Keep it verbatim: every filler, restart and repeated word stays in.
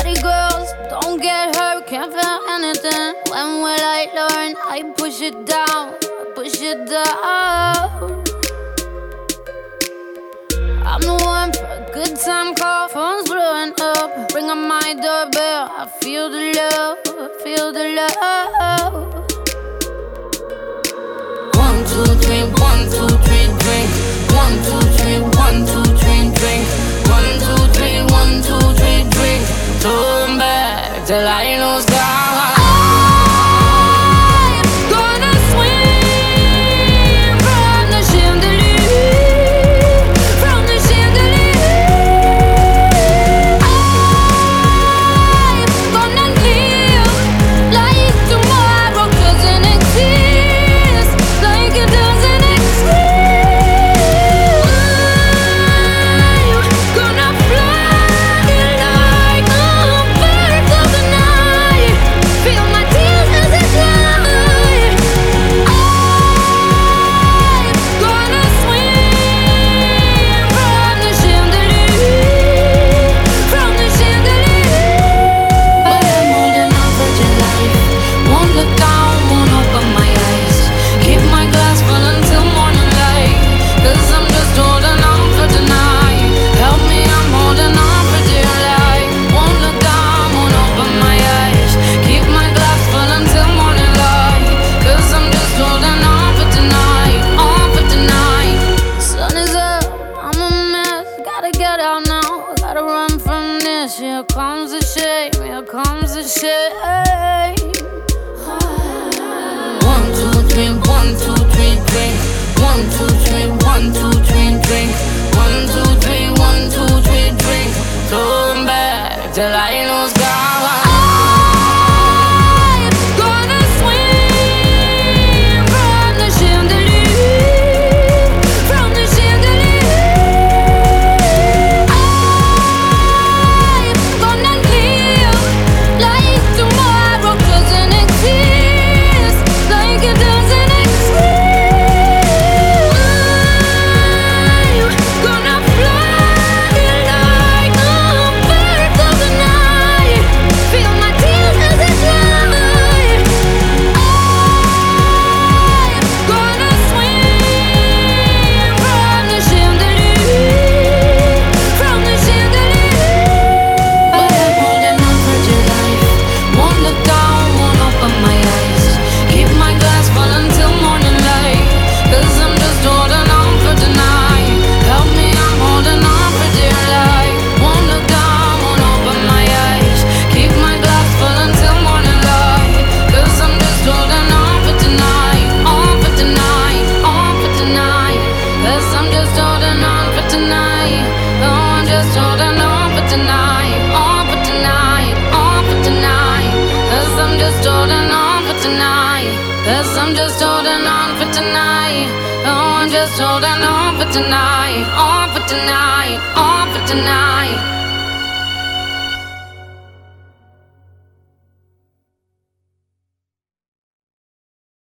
Party girls, don't get hurt, can't feel anything. When will I learn? I push it down, push it down. I'm the one for a good time call. Phone's blowing up, ring on my doorbell. I feel the love, I feel the love. One, two, three, one, two, three, drink. One, two, three, one, two, three, drink. One, two, three, one, two, three, drink. Turn back till I lose God. Here comes the shame, here comes the shame. One, two, three, one, two, three, drink. One, two, three, one, two, three, drink. One, two, three, one, two, three, drink. Turn back till I lose God. Cause I'm just holding on for tonight. Oh, I'm just holding on for tonight. On for tonight, on for tonight.